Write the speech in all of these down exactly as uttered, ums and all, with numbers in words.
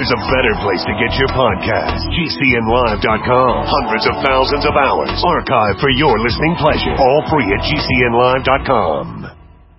there's a better place to get your podcast. G C N live dot com. Hundreds of thousands of hours archived for your listening pleasure. All free at G C N live dot com.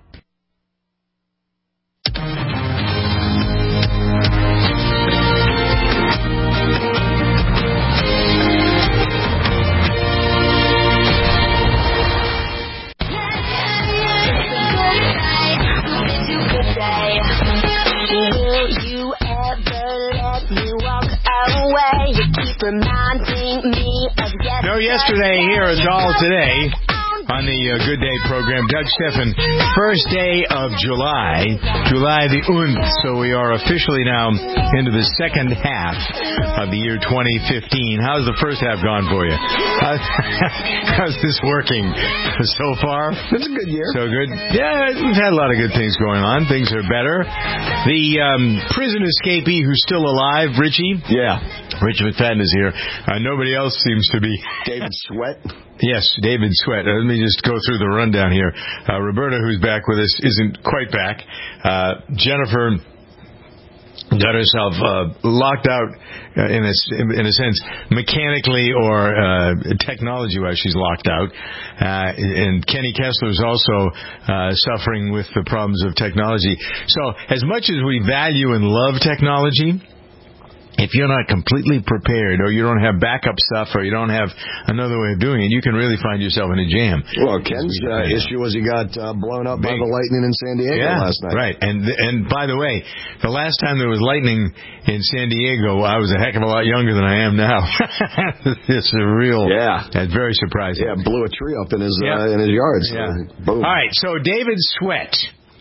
No yesterday, here a doll today on the uh, Good Day program. Doug Stephan, first day of July, July the Unth. So we are officially now into the second half of the year twenty fifteen. How's the first half gone for you? How's, how's this working so far? It's a good year. So good. Yeah, we've had a lot of good things going on. Things are better. The um, prison escapee who's still alive, Richie. Yeah. Rich McFadden is here. Uh, nobody else seems to be. David Sweat. Yes, David Sweat. Uh, let me just go through the rundown here. Uh, Roberta, who's back with us, isn't quite back. Uh, Jennifer got herself uh, locked out, uh, in a in a sense, mechanically or uh, technology-wise. She's locked out, uh, and Kenny Kessler is also uh, suffering with the problems of technology. So, as much as we value and love technology, if you're not completely prepared, or you don't have backup stuff, or you don't have another way of doing it, you can really find yourself in a jam. Well, Ken's uh, issue was he got uh, blown up Big. by the lightning in San Diego yeah, last night. Right, and and by the way, the last time there was lightning in San Diego, I was a heck of a lot younger than I am now. It's a real, yeah, that's very surprising. Yeah, blew a tree up in his yeah. uh, in his yard. So yeah. Boom. All right, so David Sweat,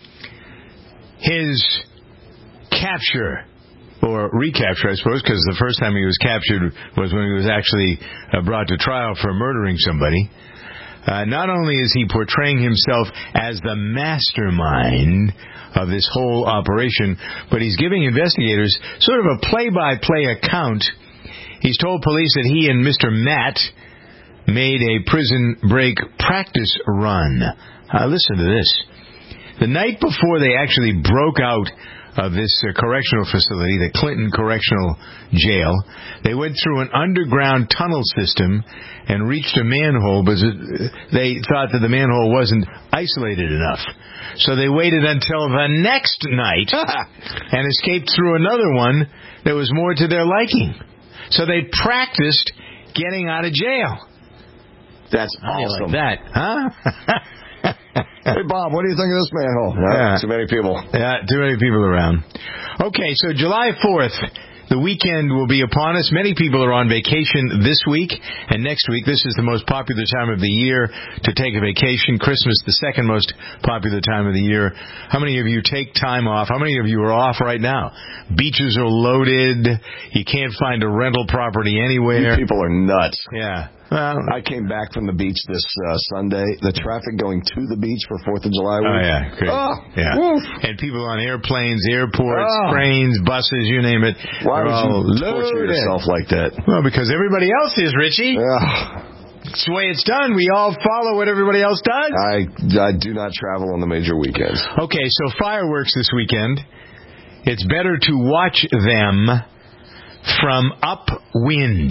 his capture. Or recapture, I suppose, because the first time he was captured was when he was actually uh, brought to trial for murdering somebody. Uh, not only is he portraying himself as the mastermind of this whole operation, but he's giving investigators sort of a play-by-play account. He's told police that he and Mister Matt made a prison break practice run. Uh, listen to this. The night before they actually broke out of this uh, correctional facility, the Clinton Correctional Jail, they went through an underground tunnel system and reached a manhole, but they thought that the manhole wasn't isolated enough. So they waited until the next night and escaped through another one that was more to their liking. So they practiced getting out of jail. That's awesome. Like that, huh? Hey, Bob, what do you think of this manhole? No, yeah. Too many people. Yeah, too many people around. Okay, so July fourth, the weekend will be upon us. Many people are on vacation this week and next week. This is the most popular time of the year to take a vacation. Christmas, the second most popular time of the year. How many of you take time off? How many of you are off right now? Beaches are loaded. You can't find a rental property anywhere. You people are nuts. Yeah. Well, I came back from the beach this uh, Sunday. The traffic going to the beach for fourth of July week. Oh, yeah. Great. Oh, yeah. Woof. And people on airplanes, airports, oh. trains, buses, you name it. Why would you torture loaded. yourself like that? Well, because everybody else is, Richie. Yeah. It's the way it's done. We all follow what everybody else does. I, I do not travel on the major weekends. Okay, so fireworks this weekend. It's better to watch them from upwind.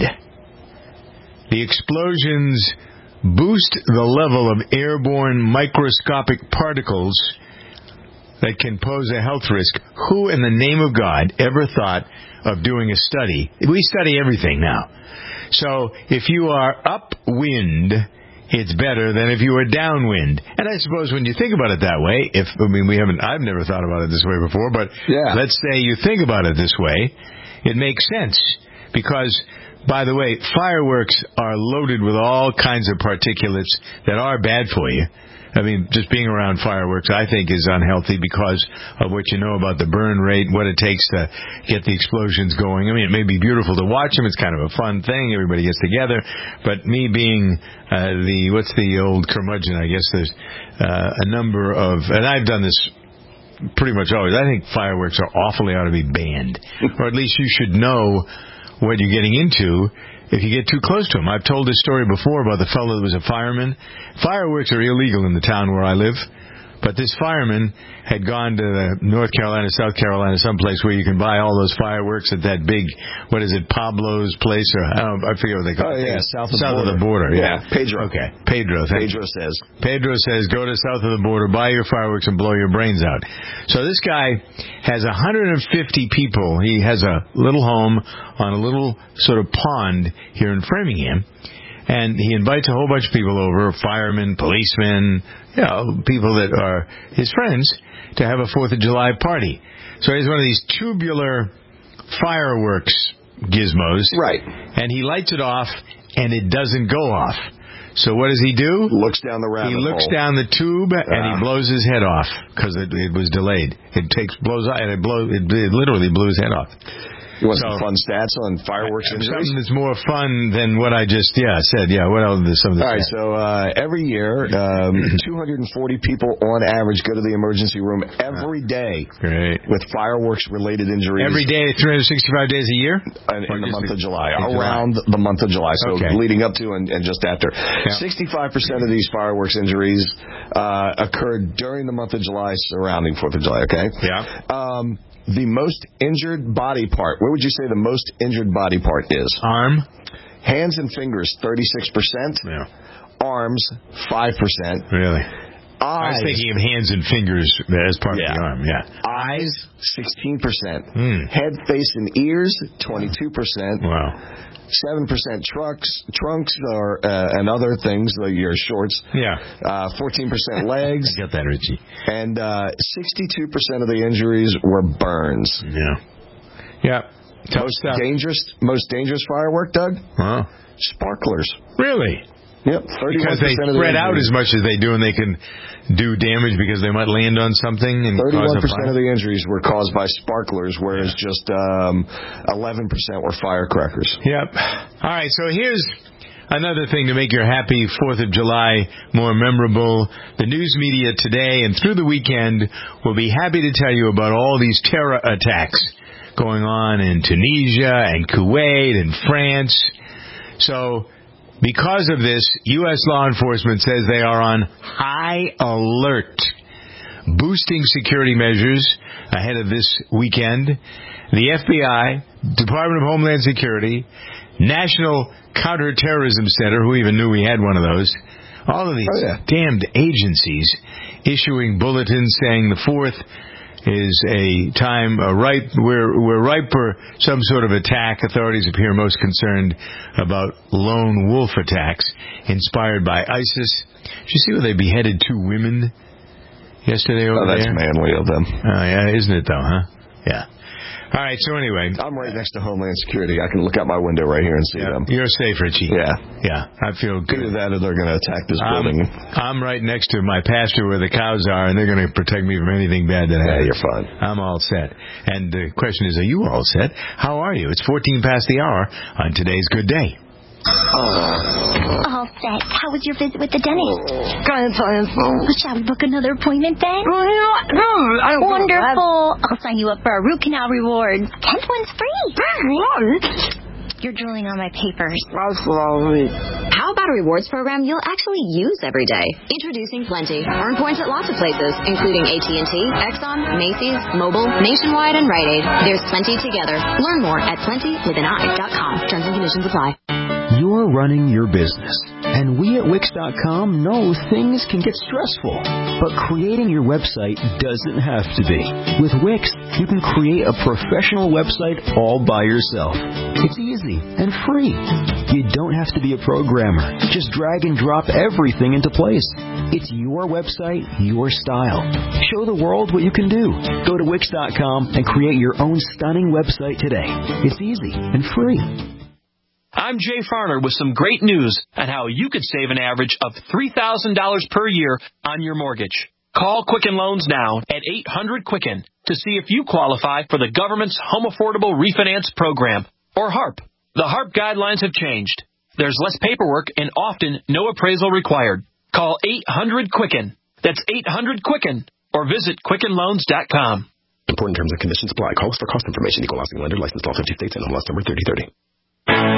The explosions boost the level of airborne microscopic particles that can pose a health risk. Who in the name of God ever thought of doing a study? We study everything now. So if you are upwind, it's better than if you were downwind. And I suppose when you think about it that way, if I mean we haven't I've never thought about it this way before, but yeah. let's say you think about it this way, it makes sense. Because, by the way, fireworks are loaded with all kinds of particulates that are bad for you. I mean, just being around fireworks, I think, is unhealthy because of what you know about the burn rate, what it takes to get the explosions going. I mean, it may be beautiful to watch them. It's kind of a fun thing. Everybody gets together. But me being uh, the, what's the old curmudgeon, I guess there's uh, a number of, and I've done this pretty much always, I think fireworks are awfully ought to be banned. Or at least you should know what you're getting into if you get too close to them. I've told this story before about the fellow that was a fireman. Fireworks are illegal in the town where I live. But this fireman had gone to the North Carolina, South Carolina, someplace where you can buy all those fireworks at that big, what is it, Pablo's place? Or I, don't, I forget what they call oh, it. Oh, yeah, south of, south border. of the border. Yeah. yeah, Pedro. Okay, Pedro. Pedro you. says. Pedro says, go to south of the border, buy your fireworks, and blow your brains out. So this guy has one hundred fifty people. He has a little home on a little sort of pond here in Framingham. And he invites a whole bunch of people over, firemen, policemen, you know, people that are his friends, to have a fourth of July party. So he has one of these tubular fireworks gizmos. Right. And he lights it off, and it doesn't go off. So what does he do? Looks down the rabbit He looks hole. down the tube, and Ah. he blows his head off, because it, it was delayed. It takes blows out, and it, blows, it, it literally blew his head off. You want So, some fun stats on fireworks injuries? Something that's more fun than what I just, yeah, said. Yeah, what else is some of the All right, stats? so uh, every year, um, two hundred forty people on average go to the emergency room every day Great. with fireworks-related injuries. Every day, three hundred sixty-five days a year? In, in the month of July, in around July. the month of July, so Okay. leading up to and, and just after. Yeah. sixty-five percent of these fireworks injuries uh, occurred during the month of July surrounding fourth of July, okay? Yeah. Um, the most injured body part, where would you say the most injured body part is? Arm? Hands and fingers, thirty-six percent. Yeah. Arms, five percent. Really? Eyes, I was thinking of hands and fingers as part Yeah. of the arm, yeah. eyes, sixteen percent. Hmm. Head, face, and ears, twenty-two percent. Wow. seven percent trucks, trunks or uh, and other things like your shorts. Yeah. Uh, fourteen percent legs. Got that, Richie. And uh, sixty-two percent of the injuries were burns. Yeah. Yeah. Tough Most stuff. dangerous, most dangerous firework, Doug? Huh? Sparklers. Really? Yep, Because they thirty-one percent of the spread out injuries. as much as they do, and they can do damage because they might land on something and cause thirty-one a percent fire. of the injuries were caused by sparklers, whereas just um, eleven percent were firecrackers. Yep. All right, so here's another thing to make your happy fourth of July more memorable. The news media today and through the weekend will be happy to tell you about all these terror attacks going on in Tunisia and Kuwait and France. So because of this, U S law enforcement says they are on high alert, boosting security measures ahead of this weekend. The F B I, Department of Homeland Security, National Counterterrorism Center, who even knew we had one of those, all of these Oh, yeah. damned agencies issuing bulletins saying the fourth is a time uh, ripe. We're we're ripe for some sort of attack. Authorities appear most concerned about lone wolf attacks inspired by ISIS. Did you see where they beheaded two women yesterday over Oh, that's there? manly of them. Oh, yeah, isn't it though, huh? Yeah. All right, so anyway. I'm right next to Homeland Security. I can look out my window right here and see Yeah, them. you're safe, Richie. Yeah. Yeah, I feel good. Either that or they're going to attack this I'm, building. I'm right next to my pasture where the cows are, and they're going to protect me from anything bad that Yeah, happens. you're fine. I'm all set. And the question is, are you all set? How are you? It's fourteen past the hour on today's Good Day. All set. How was your visit with the dentist? Kind of painful. Shall we book another appointment then? Well, you know what? No, I don't Wonderful. I'll sign you up for a root canal reward. Tenth one's free. You're drooling on my papers. That's lovely. How about a rewards program you'll actually use every day? Introducing Plenty. Earn points at lots of places, including A T and T, Exxon, Macy's, Mobile, Nationwide, and Rite Aid. There's plenty together. Learn more at plenty with an I dot com. Terms and conditions apply. You're running your business, and we at Wix dot com know things can get stressful, but creating your website doesn't have to be. With Wix, you can create a professional website all by yourself. It's easy and free. You don't have to be a programmer. Just drag and drop everything into place. It's your website, your style. Show the world what you can do. Go to Wix dot com and create your own stunning website today. It's easy and free. I'm Jay Farner with some great news on how you could save an average of three thousand dollars per year on your mortgage. Call Quicken Loans now at eight hundred Quicken to see if you qualify for the government's Home Affordable Refinance Program, or HARP. The HARP guidelines have changed. There's less paperwork and often no appraisal required. Call eight hundred Quicken. That's eight hundred Quicken, or visit Quicken Loans dot com. Important terms and conditions apply. Call us for cost information. Equal housing lender. Licensed all fifty states and home loss number thirty thirty. For all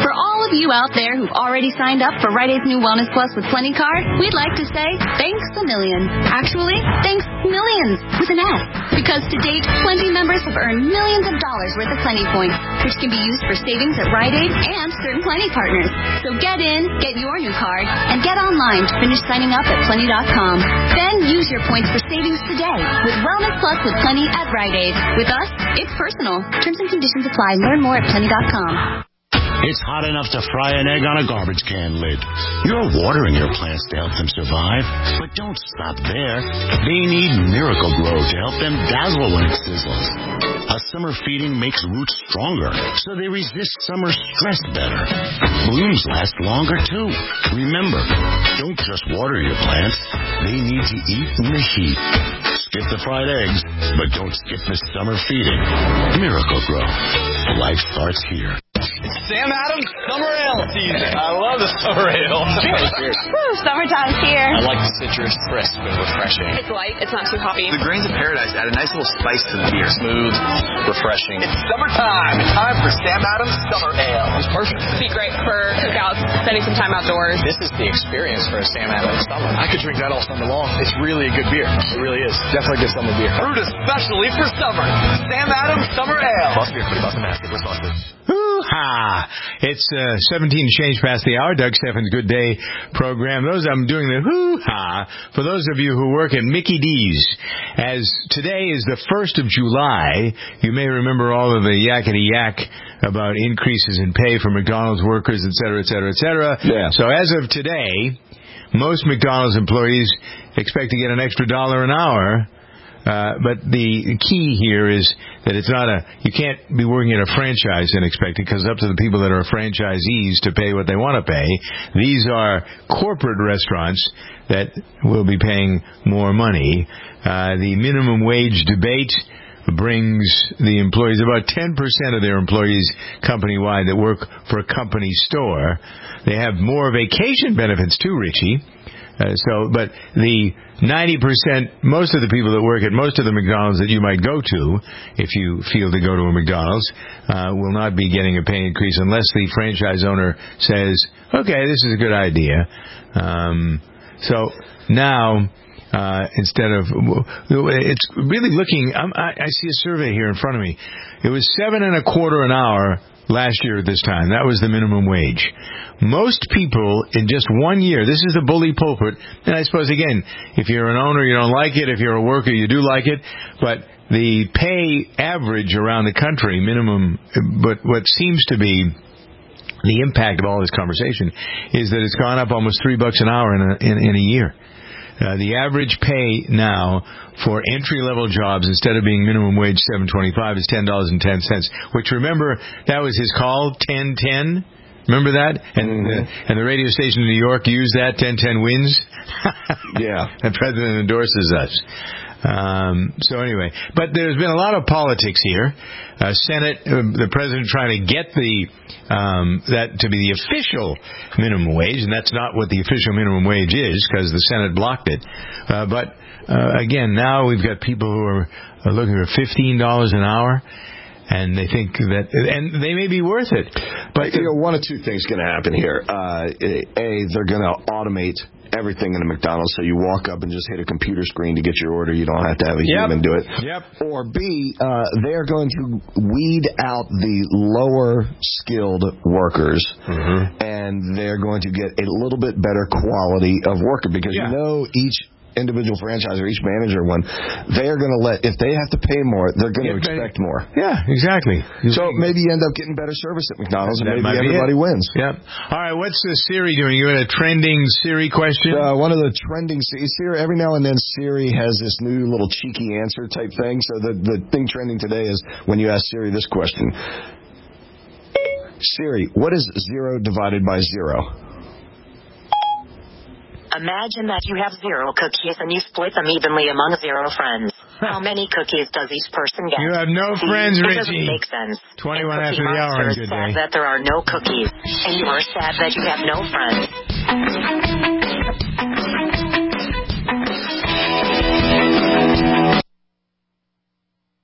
of you out there who've already signed up for Rite Aid's new Wellness Plus with Plenty card, we'd like to say thanks a million. Actually, thanks millions with an S. Because to date, Plenty members have earned millions of dollars worth of Plenty points, which can be used for savings at Rite Aid and certain Plenty partners. So get in, get your new card, and get online to finish signing up at Plenty dot com. Then use your points for savings today with Wellness Plus with Plenty at Rite Aid. With us, it's personal. Terms and conditions apply. Learn more at Plenty dot com. It's hot enough to fry an egg on a garbage can lid. You're watering your plants to help them survive, but don't stop there. They need Miracle-Gro to help them dazzle when it sizzles. A summer feeding makes roots stronger, so they resist summer stress better. Blooms last longer, too. Remember, don't just water your plants. They need to eat in the heat. Skip the fried eggs, but don't skip the summer feeding. Miracle-Gro. Life starts here. It's Sam Adams Summer Ale season. I love the summer ale. Cheers. Woo, summertime's here. I like the citrus, crisp and refreshing. It's light. It's not too hoppy. The grains of paradise add a nice little spice to the beer. Smooth, refreshing. It's summertime. It's time for Sam Adams Summer Ale. It's perfect. It'd be great for cookouts, spending some time outdoors. This is the experience for a Sam Adams Summer. I could drink that all summer long. It's really a good beer. It really is. Definitely a good summer beer. Brewed especially for summer. Sam Adams Summer Ale. Plus beer, forty bucks a mask. Responsible. Hoo-ha! It's uh, seventeen change past the hour. Doug Steffen's Good Day program. Those I'm doing the hoo-ha for those of you who work at Mickey D's. As today is the first of July, you may remember all of the yakety yak about increases in pay for McDonald's workers, et cetera, et cetera, et cetera. Yeah. So as of today, most McDonald's employees expect to get an extra dollar an hour. Uh, but the key here is that it's not a, you can't be working at a franchise and expect it, because it's up to the people that are franchisees to pay what they want to pay. These are corporate restaurants that will be paying more money. Uh, the minimum wage debate brings the employees, about ten percent of their employees company-wide that work for a company store. They have more vacation benefits too, Richie. Uh, so, but the ninety percent, most of the people that work at most of the McDonald's that you might go to, if you feel to go to a McDonald's, uh, will not be getting a pay increase unless the franchise owner says, okay, this is a good idea. Um, so now, uh, instead of, it's really looking, I'm, I, I see a survey here in front of me. It was seven and a quarter an hour last year at this time. That was the minimum wage. Most people in just one year, this is the bully pulpit, and I suppose, again, if you're an owner, you don't like it. If you're a worker, you do like it. But the pay average around the country, minimum, but what seems to be the impact of all this conversation is that it's gone up almost three bucks an hour in a, in, in a year. Uh, the average pay now for entry-level jobs, instead of being minimum wage seven twenty-five, is ten dollars and ten cents. Which, remember, that was his call, ten ten. Remember that? And mm-hmm. the, and the radio station in New York used that, ten ten wins. Yeah. The president endorses us. Um, so anyway, but there's been a lot of politics here. Uh, Senate, uh, the president trying to get the um, that to be the official minimum wage, and that's not what the official minimum wage is because the Senate blocked it. Uh, but uh, again, now we've got people who are, are looking for fifteen dollars an hour. And they think that, and they may be worth it. But, you know, one of two things going to happen here. Uh, A, they're going to automate everything in a McDonald's, so you walk up and just hit a computer screen to get your order. You don't have to have a yep. human do it. Yep. Or B, uh, they're going to weed out the lower skilled workers, mm-hmm. and they're going to get a little bit better quality of worker, because yeah. you know each individual franchise or each manager one, they are going to let, if they have to pay more, they're going to expect more. Yeah, exactly. So maybe you end up getting better service at McDonald's, and that maybe everybody wins. Yep. All right, what's the Siri doing? You had a trending Siri question? Uh, one of the trending Siri, every now and then Siri has this new little cheeky answer type thing. So the, the thing trending today is when you ask Siri this question. Siri, what is zero divided by zero? Imagine that you have zero cookies and you split them evenly among zero friends. How many cookies does each person get? You have no See, friends, it Richie. doesn't make sense. twenty-one and after the hour on Good Day. Sad that there are no cookies, and you are sad that you have no friends.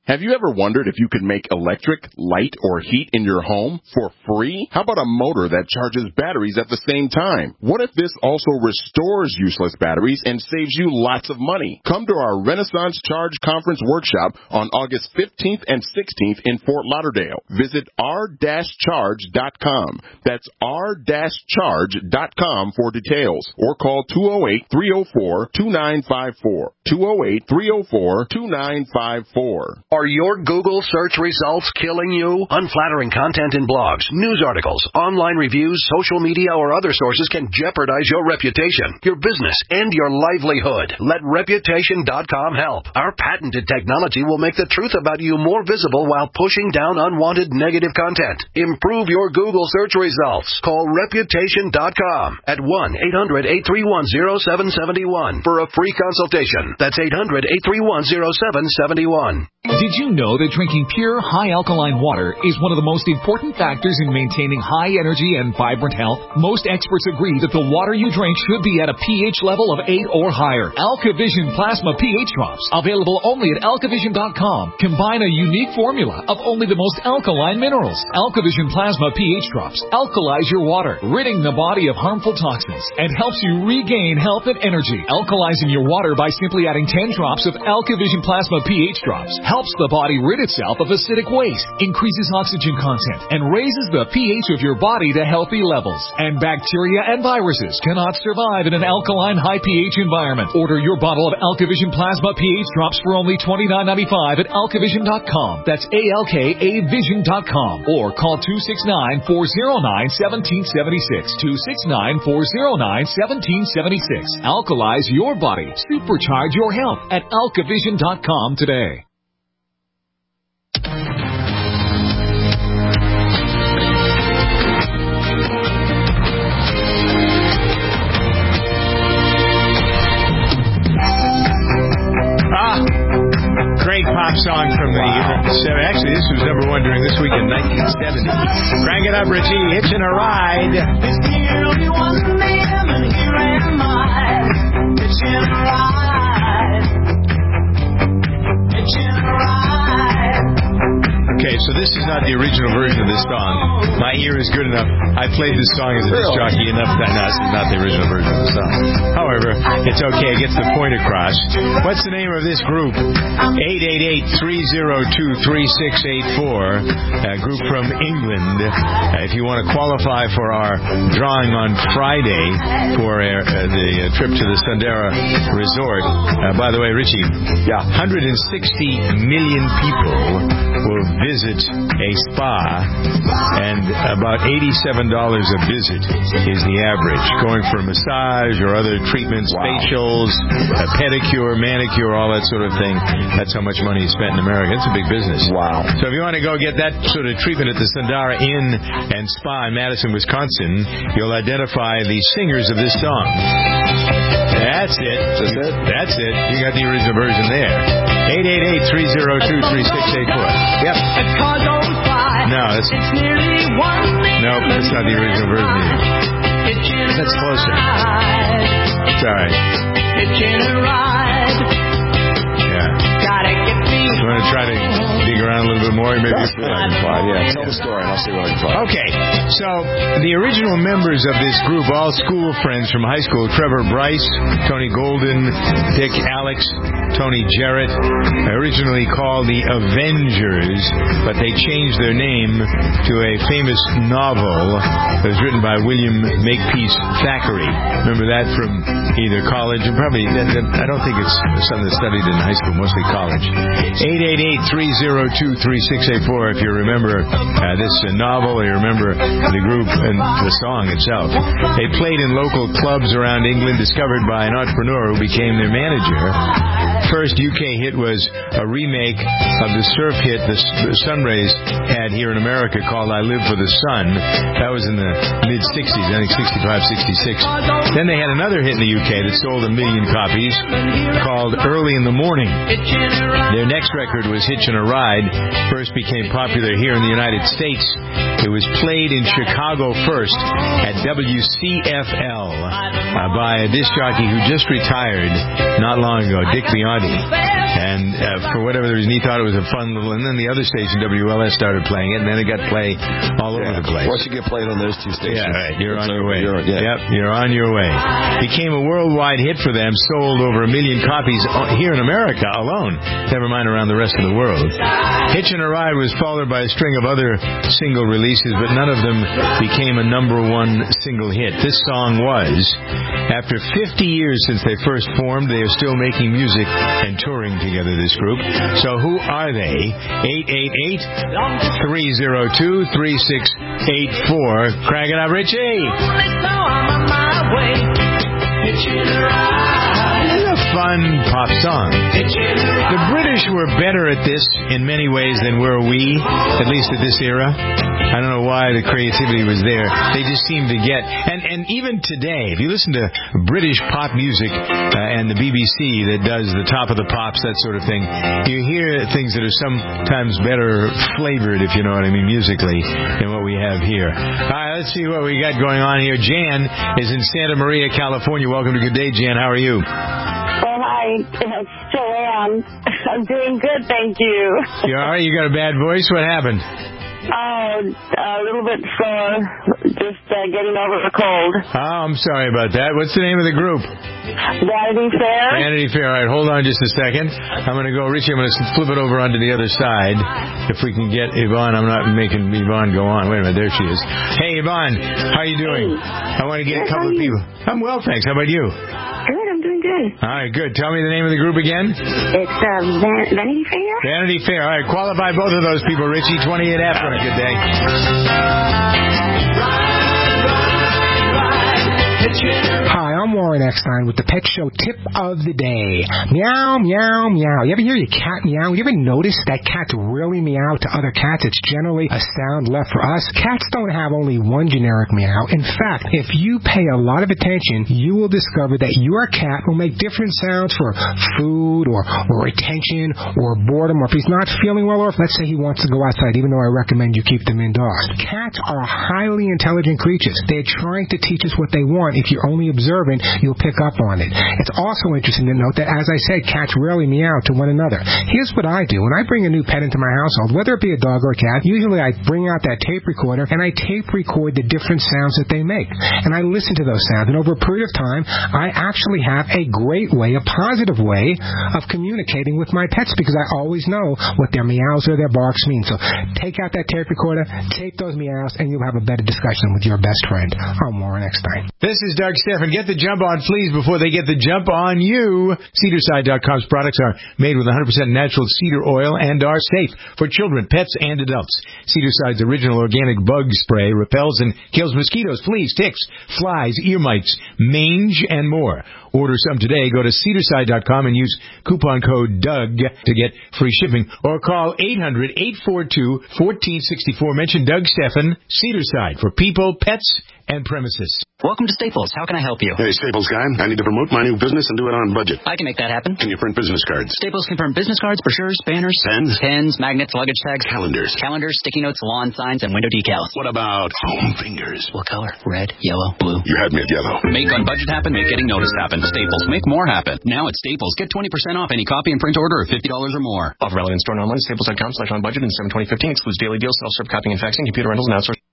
Have you ever wondered if you could make electric, light, or heat in your home for free? How about a motor that charges batteries at the same time? What if this also restores useless batteries and saves you lots of money? Come to our Renaissance Charge Conference Workshop on August fifteenth and sixteenth in Fort Lauderdale. Visit r dash charge dot com. That's r dash charge dot com for details, or call two oh eight, three oh four, two nine five four. two oh eight, three oh four, two nine five four. Are your Google search results killing you? Unflattering content in blogs, news articles, online reviews, social media, or other sources can jeopardize your reputation, your business, and your livelihood. Let Reputation dot com help. Our patented technology will make the truth about you more visible while pushing down unwanted negative content. Improve your Google search results. Call Reputation dot com at one eight hundred, eight three one, oh seven seven one for a free consultation. That's eight hundred, eight three one, oh seven seven one. Did you know that drinking pure, high alkaline water is one of the most important factors in maintaining high energy and vibrant health? Most experts agree that the water you drink should be at a pH level of eight or higher. AlkaVision Plasma pH drops, available only at alkavision dot com, combine a unique formula of only the most alkaline minerals. AlkaVision Plasma pH drops alkalize your water, ridding the body of harmful toxins, and helps you regain health and energy. Alkalizing your water by simply adding ten drops of AlkaVision Plasma pH drops helps the body rid itself of acidic waste, increases oxygen content, and raises the pH of your body to healthy levels. And bacteria and viruses cannot survive in an alkaline high pH environment. Order your bottle of AlkaVision Plasma pH drops for only twenty-nine ninety-five at alkavision dot com. That's A L K A vision dot com. Or call two six nine, four oh nine, one seven seven six. two six nine, four oh nine, one seven seven six. Alkalize your body. Supercharge your health at alkavision dot com today. Great pop song from the wow. Actually, this was number one during this week in nineteen seventy. Crank it up, Richie. Hitching a ride. It's the early one a.m. and here am I. Hitching a ride. Hitching a ride. Okay, so this is not the original version of this song. My ear is good enough. I played this song as a disc jockey enough that no, this is not the original version of the song. However, it's okay. It gets the point across. What's the name of this group? eight eight eight, three oh two, three six eight four. A group from England. Uh, if you want to qualify for our drawing on Friday for uh, the uh, trip to the Sundara Resort. Uh, by the way, Richie, yeah, one hundred sixty million people will visit a spa, and about eighty-seven dollars a visit is the average. Going for massage or other treatments, wow. facials, a pedicure, manicure, all that sort of thing. That's how much money is spent in America. It's a big business. Wow. So if you want to go get that sort of treatment at the Sundara Inn and Spa in Madison, Wisconsin, you'll identify the singers of this song. That's it. That's it? That's it. You got the original version there. eight eight eight, three oh two, three six eight four. Yep. No, that's... Nope, that's not the original version either. That's closer. It's all right. Yeah. You want to try to dig around a little bit more? Maybe That's good. I can find. Yeah, tell the story and I'll see what I can find. Okay, so the original members of this group, all school friends from high school, Trevor Bryce, Tony Golden, Dick Alex, Tony Jarrett, originally called the Avengers, but they changed their name to a famous novel that was written by William Makepeace Thackeray. Remember that from either college and probably, I don't think it's something that's studied in high school, mostly college. eight eight eight, three oh two, three six eight four if you remember uh, this uh, novel, or you remember the group and the song itself. They played in local clubs around England, discovered by an entrepreneur who became their manager. First U K hit was a remake of the surf hit the, the Sunrays had here in America called I Live for the Sun. That was in the mid-sixties, I think sixty-five, sixty-six. Then they had another hit in the U K that sold a million copies called Early in the Morning. Their next record was Hitchin' a Ride. First became popular here in the United States It was played in Chicago first at W C F L uh, by a disc jockey who just retired not long ago, Dick Biondi. And uh, for whatever reason, he thought it was a fun little... And then the other station, W L S, started playing it, and then it got played all over yeah. the place. Once you get played on those two stations... Yeah, right. You're on your way. You're, yeah. Yep, you're on your way. Became a worldwide hit for them, sold over a million copies here in America alone, never mind around the rest of the world. Hitchin' a Ride was followed by a string of other single releases, but none of them became a number one single hit. This song was. After fifty years since they first formed, they are still making music and touring together, this group. So who are they? eight eight eight, three oh two, three six eight four. Crack it up, Richie! This is a fun pop song. The British were better at this in many ways than were we, at least at this era. I don't know why the creativity was there. They just seemed to get... And, and even today, if you listen to British pop music uh, and the B B C that does the Top of the Pops, that sort of thing, you hear things that are sometimes better flavored, if you know what I mean, musically, than what we have here. All right, let's see what we got going on here. Jan is in Santa Maria, California. Welcome to Good Day, Jan. How are you? Oh, hi. I still am. I'm doing good, thank you. You all right? You got a bad voice? What happened? Oh, a little bit sore. Just uh, getting over the cold. Oh, I'm sorry about that. What's the name of the group? Vanity Fair. Vanity Fair. All right, hold on just a second. I'm going to go, Richie, I'm going to flip it over onto the other side. If we can get Yvonne. I'm not making Yvonne go on. Wait a minute. There she is. Hey, Yvonne. How are you doing? Hey. I want to get yes, a couple of people. I'm well, thanks. How about you? Good. I'm doing good. All right, good. Tell me the name of the group again. It's uh, Van- Vanity Fair. Vanity Fair. All right, qualify both of those people, Richie. twenty-eight F on a good day. Hi, I'm Warren Eckstein with the Pet Show Tip of the Day. Meow, meow, meow. You ever hear your cat meow? You ever notice that cats really meow to other cats? It's generally a sound left for us. Cats don't have only one generic meow. In fact, if you pay a lot of attention, you will discover that your cat will make different sounds for food or, or attention or boredom, or if he's not feeling well, or if, let's say, he wants to go outside, even though I recommend you keep them indoors. Cats are highly intelligent creatures. They're trying to teach us what they want. If you're only observant, you'll pick up on it. It's also interesting to note that, as I said, cats rarely meow to one another. Here's what I do. When I bring a new pet into my household, whether it be a dog or a cat, usually I bring out that tape recorder and I tape record the different sounds that they make. And I listen to those sounds. And over a period of time, I actually have a great way, a positive way of communicating with my pets, because I always know what their meows or their barks mean. So take out that tape recorder, tape those meows, and you'll have a better discussion with your best friend. I'm Warren Eckstein. This is Doug Stephan. Get the jump on fleas before they get the jump on you. Cedar-Side dot com's products are made with one hundred percent natural cedar oil and are safe for children, pets, and adults. Cedar-Side's original organic bug spray repels and kills mosquitoes, fleas, ticks, flies, ear mites, mange, and more. Order some today. Go to Cedar-Side dot com and use coupon code Doug to get free shipping. Or call eight hundred, eight four two, one four six four. Mention Doug Stephan, Cedar-Side, for people, pets, and premises. Welcome to Staples. How can I help you? Hey, Staples guy. I need to promote my new business and do it on budget. I can make that happen. Can you print business cards? Staples can print business cards, brochures, banners, pens, pens, magnets, luggage tags, calendars, calendars, sticky notes, lawn signs, and window decals. What about foam fingers? What color? Red, yellow, blue. You had me at yellow. Make on budget happen. Make getting noticed happen. Staples. Make more happen. Now at Staples, get twenty percent off any copy and print order of fifty dollars or more. Offer valid in store and online. Staples dot com slash on budget and seven twenty fifteen. Excludes daily deals, self-serve copying and faxing, computer rentals, and outsourcing.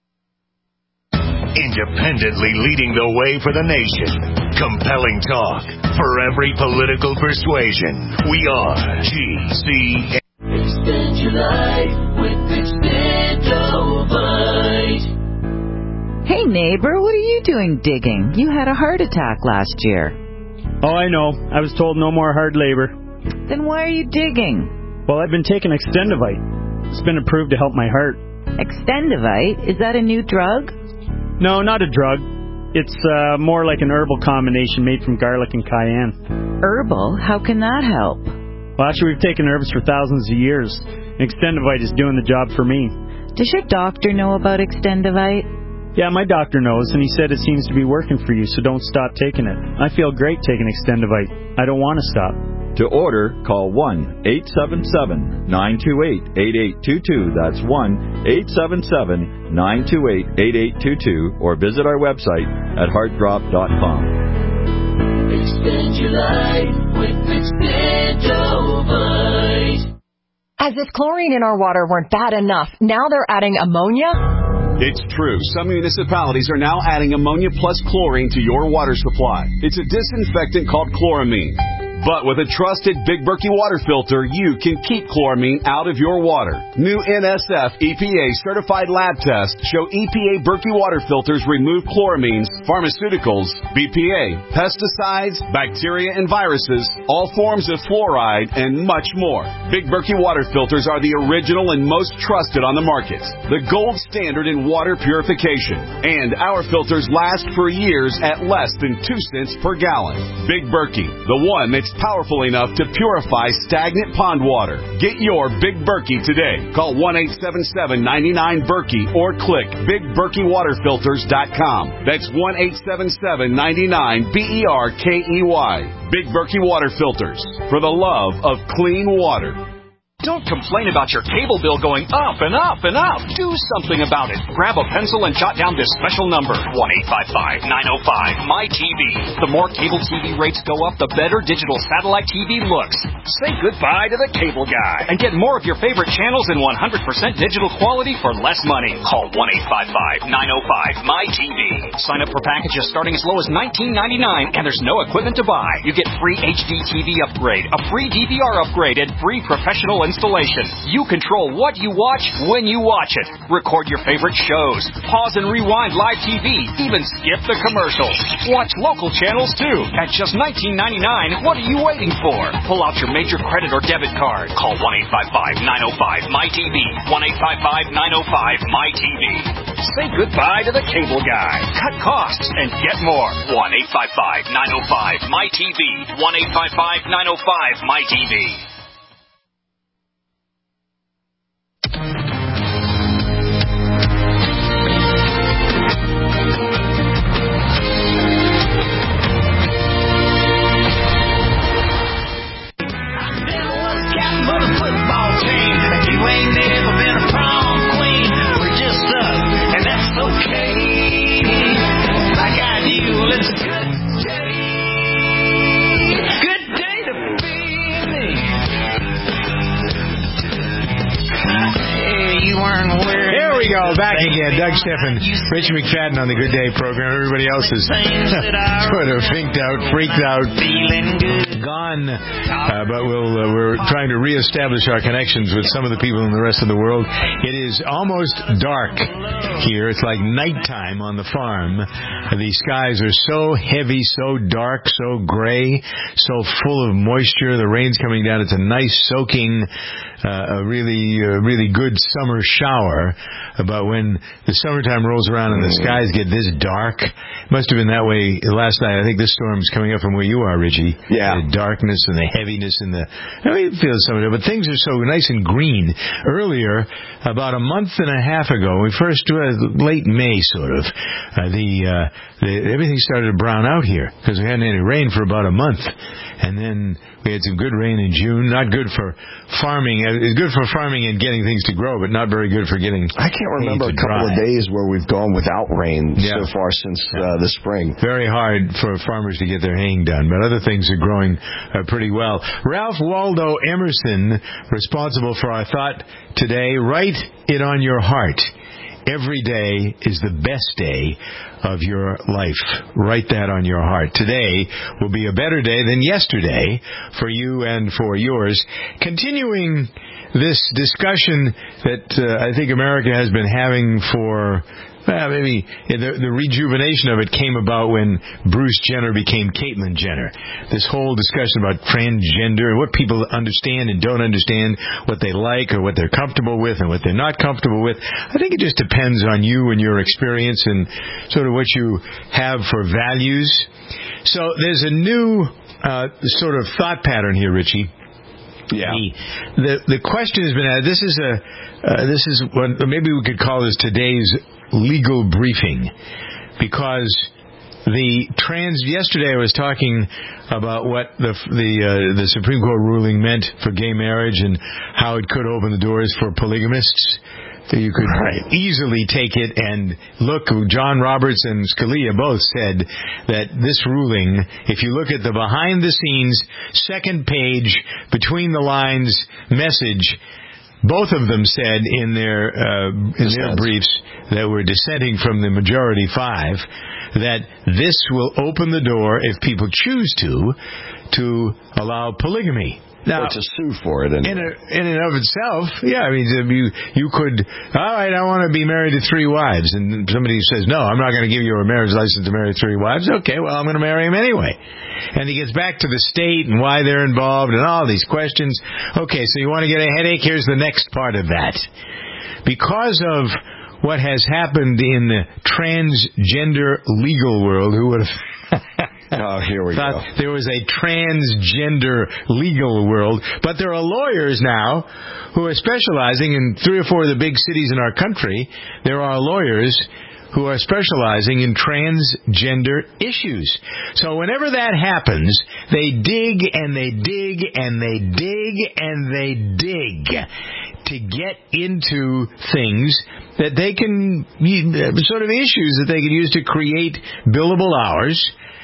Independently leading the way for the nation. Compelling talk for every political persuasion. We are G C N. Extend your life with Extendovite. Hey neighbor, what are you doing digging? You had a heart attack last year. Oh, I know. I was told no more hard labor. Then why are you digging? Well, I've been taking Extendovite. It's been approved to help my heart. Extendovite? Is that a new drug? No, not a drug. It's uh, more like an herbal combination made from garlic and cayenne. Herbal? How can that help? Well, actually, we've taken herbs for thousands of years. Extendovite is doing the job for me. Does your doctor know about Extendovite? Yeah, my doctor knows, and he said it seems to be working for you, so don't stop taking it. I feel great taking Extendovite. I don't want to stop. To order, call one eight seven seven, nine two eight, eight eight two two. That's one eight seven seven, nine two eight, eight eight two two. Or visit our website at heart drop dot com. Extend your life with Extendovite. As if chlorine in our water weren't bad enough, now they're adding ammonia? It's true. Some municipalities are now adding ammonia plus chlorine to your water supply. It's a disinfectant called chloramine. But with a trusted Big Berkey water filter, you can keep chloramine out of your water. New N S F E P A certified lab tests show E P A Berkey water filters remove chloramines, pharmaceuticals, B P A, pesticides, bacteria and viruses, all forms of fluoride, and much more. Big Berkey water filters are the original and most trusted on the market. The gold standard in water purification. And our filters last for years at less than two cents per gallon. Big Berkey, the one that's powerful enough to purify stagnant pond water. Get your Big Berkey today. Call one eight seven seven, nine nine, Berkey or click big berkey water filters dot com. That's one eight seven seven, nine nine, B E R K E Y. Big Berkey Water Filters. For the love of clean water. Don't complain about your cable bill going up and up and up. Do something about it. Grab a pencil and jot down this special number, one eight five five, nine oh five, M Y T V. The more cable T V rates go up, the better digital satellite T V looks. Say goodbye to the cable guy and get more of your favorite channels in one hundred percent digital quality for less money. Call one eight five five, nine oh five, M Y T V. Sign up for packages starting as low as nineteen ninety-nine, and there's no equipment to buy. You get free H D T V upgrade, a free D V R upgrade, and free professional installation. You control what you watch when you watch it. Record your favorite shows. Pause and rewind live T V. Even skip the commercials. Watch local channels too. At just nineteen ninety-nine, what are you waiting for? Pull out your major credit or debit card. Call one eight five five, nine oh five, M Y T V. one eight five five, nine oh five, M Y T V. Say goodbye to the cable guy. Cut costs and get more. one eight five five, nine oh five, M Y T V. one eight five five, nine oh five, M Y T V. Back again, Doug Stephan, Richie McFadden on the Good Day program. Everybody else is sort of finked out, freaked out, gone. Uh, but we'll, uh, we're trying to reestablish our connections with some of the people in the rest of the world. It is almost dark here. It's like nighttime on the farm. The skies are so heavy, so dark, so gray, so full of moisture. The rain's coming down. It's a nice soaking, uh, a really, uh, really good summer shower. But when the summertime rolls around and the skies get this dark, it must have been that way last night. I think this storm's coming up from where you are, Richie. Yeah. The darkness and the heaviness and the, I mean, it feels some of it, but things are so nice and green. Earlier, about a month and a half ago, we first, uh, late May sort of, uh, the, uh, the, everything started to brown out here because we hadn't any rain for about a month. And then we had some good rain in June. Not good for farming. It's good for farming and getting things to grow, but not very good for getting I can't remember a couple dry. of days where we've gone without rain yeah. so far since uh, the spring. Very hard for farmers to get their haying done, but other things are growing uh, pretty well. Ralph Waldo Emerson, responsible for our thought today. Write it on your heart. Every day is the best day of your life. Write that on your heart. Today will be a better day than yesterday for you and for yours. Continuing this discussion that uh, I think America has been having for... Well, maybe the, the rejuvenation of it came about when Bruce Jenner became Caitlyn Jenner. This whole discussion about transgender and what people understand and don't understand, what they like or what they're comfortable with and what they're not comfortable with. I think it just depends on you and your experience and sort of what you have for values. So there's a new uh, sort of thought pattern here, Richie. Yeah. The, the the question has been asked. This is a uh, this is what maybe we could call this today's legal briefing, because the trans. Yesterday, I was talking about what the the uh, the Supreme Court ruling meant for gay marriage and how it could open the doors for polygamists. So you could right. easily take it and look. John Roberts and Scalia both said that this ruling, if you look at the behind-the-scenes, second page, between the lines message, both of them said in their uh, in their briefs that were dissenting from the majority five that this will open the door, if people choose to, to allow polygamy. Now, or to sue for it. Anyway. In, a, in and of itself, yeah, I mean, you you could, all right, I want to be married to three wives, and somebody says, no, I'm not going to give you a marriage license to marry three wives. Okay, well, I'm going to marry him anyway. And he gets back to the state and why they're involved and all these questions. Okay, so you want to get a headache? Here's the next part of that. Because of what has happened in the transgender legal world, who would have... Oh, here we thought go. There was a transgender legal world, but there are lawyers now who are specializing in three or four of the big cities in our country. There are lawyers who are specializing in transgender issues. So whenever that happens, they dig and they dig and they dig and they dig to get into things that they can, sort of issues that they can use to create billable hours.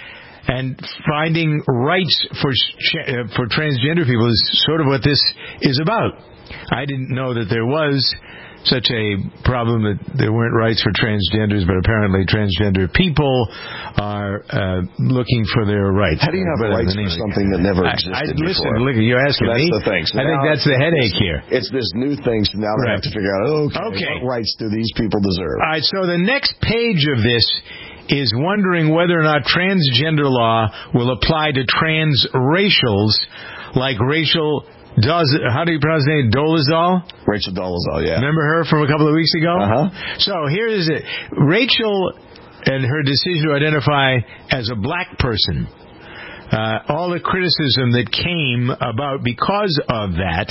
And finding rights for uh, for transgender people is sort of what this is about. I didn't know that there was such a problem that there weren't rights for transgenders, but apparently transgender people are uh, looking for their rights. How do you have rights for something that never existed I, I, before? Listen, look, you're asking so that's me. The thing. So I think that's the headache here. It's this new thing, so now they right. have to figure out, okay, okay, what rights do these people deserve? All right, so the next page of this is wondering whether or not transgender law will apply to transracials like Rachel does. How do you pronounce her name? Dolezal? Rachel Dolezal, yeah. Remember her from a couple of weeks ago? Uh-huh. So here is it. Rachel and her decision to identify as a black person. Uh, all the criticism that came about because of that.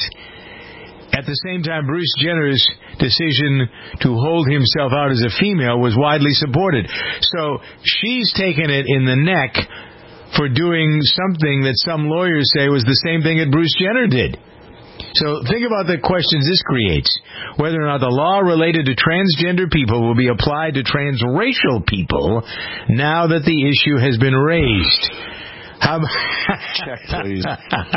At the same time, Bruce Jenner's decision to hold himself out as a female was widely supported. So she's taken it in the neck for doing something that some lawyers say was the same thing that Bruce Jenner did. So think about the questions this creates. Whether or not the law related to transgender people will be applied to transracial people now that the issue has been raised. How Check, please.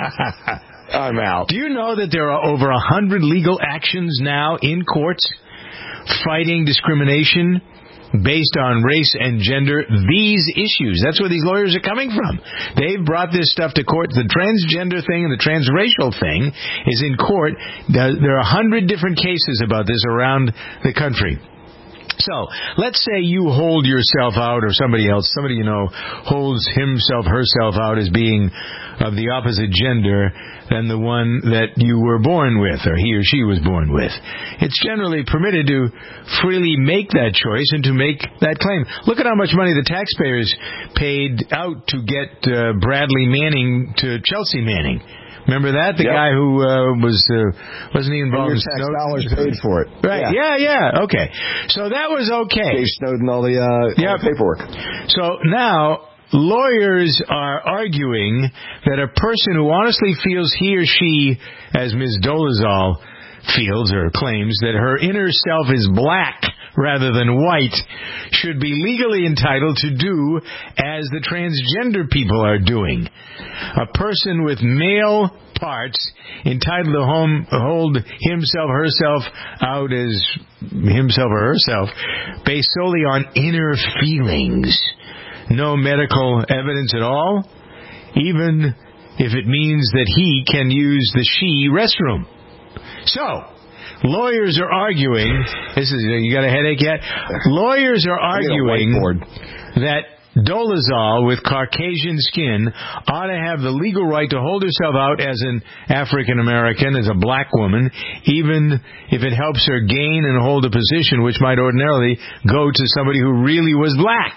I'm out. Do you know that there are over a hundred legal actions now in courts fighting discrimination based on race and gender? These issues. That's where these lawyers are coming from. They've brought this stuff to court. The transgender thing and the transracial thing is in court. There are a hundred different cases about this around the country. So, let's say you hold yourself out, or somebody else, somebody you know, holds himself, herself out as being of the opposite gender than the one that you were born with, or he or she was born with. It's generally permitted to freely make that choice and to make that claim. Look at how much money the taxpayers paid out to get uh, Bradley Manning to Chelsea Manning. Remember that? The yep. guy who uh, was, uh, wasn't he involved in Snowden? Snowden? Tax dollars paid for it. Right. Yeah. yeah, yeah. Okay. So that was okay. Gave Snowden all the, uh, yep. all the paperwork. So now, lawyers are arguing that a person who honestly feels he or she, as Miz Dolezal feels or claims, that her inner self is black rather than white, should be legally entitled to do as the transgender people are doing. A person with male parts entitled to home, hold himself, herself out as himself or herself based solely on inner feelings. No medical evidence at all, even if it means that he can use the she restroom. So, lawyers are arguing, this is, you got a headache yet? Lawyers are arguing that Dolezal with Caucasian skin ought to have the legal right to hold herself out as an African American, as a black woman, even if it helps her gain and hold a position which might ordinarily go to somebody who really was black.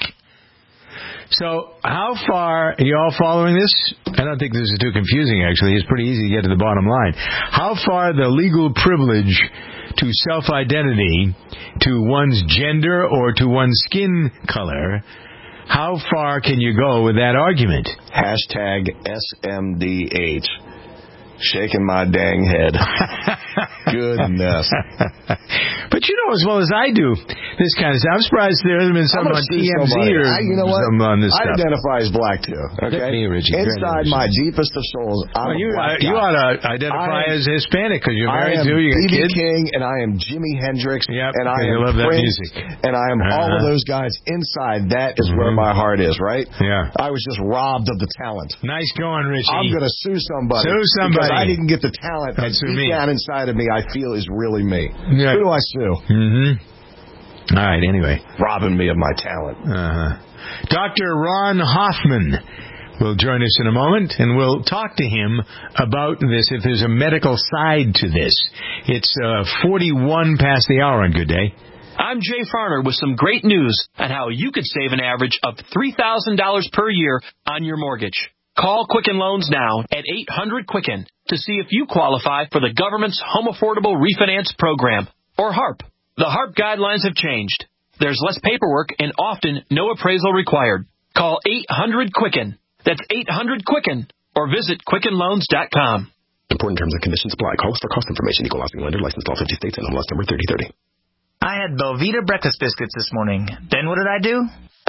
So, how far, are you all following this? I don't think this is too confusing, actually. It's pretty easy to get to the bottom line. How far the legal privilege to self-identity, to one's gender or to one's skin color, How far can you go with that argument? Hashtag S M D H. Shaking my dang head. Goodness. But you know as well as I do this kind of stuff. I'm surprised there hasn't been something on T M Z or I, you know what? something on this I stuff. identify as black too. Okay, me, Richie. Inside my deepest of souls, I'm well, you, a black uh, you guy. ought to identify I am, as Hispanic because you're married too. You got B B kids. King and I am Jimi Hendrix. Yep, and I am love that Prince, music. and I am Uh-huh. all of those guys. Inside, that is Mm-hmm. where my heart is. Right? Yeah. I was just robbed of the talent. Nice going, Richie. I'm going to sue somebody. Sue somebody. Because I didn't get the talent that Sue deep me. down inside of me I feel is really me. Yeah. Who do I sue? Mm-hmm. All right, anyway. Robbing me of my talent. Uh-huh. Doctor Ron Hoffman will join us in a moment, and we'll talk to him about this, if there's a medical side to this. It's uh, forty-one past the hour on Good Day. I'm Jay Farner with some great news on how you could save an average of three thousand dollars per year on your mortgage. Call Quicken Loans now at eight hundred Quicken to see if you qualify for the government's Home Affordable Refinance Program, or HARP. The HARP guidelines have changed. There's less paperwork and often no appraisal required. Call eight hundred Quicken. That's eight hundred Quicken, or visit Quicken Loans dot com. Important terms and conditions apply. Call us for cost information. Equal housing lender. Licensed all fifty states and home loss number thirty thirty. I had Belvita breakfast biscuits this morning. Then what did I do?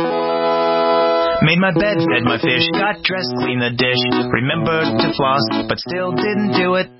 Made my bed, fed my fish, got dressed, cleaned the dish, remembered to floss, but still didn't do it.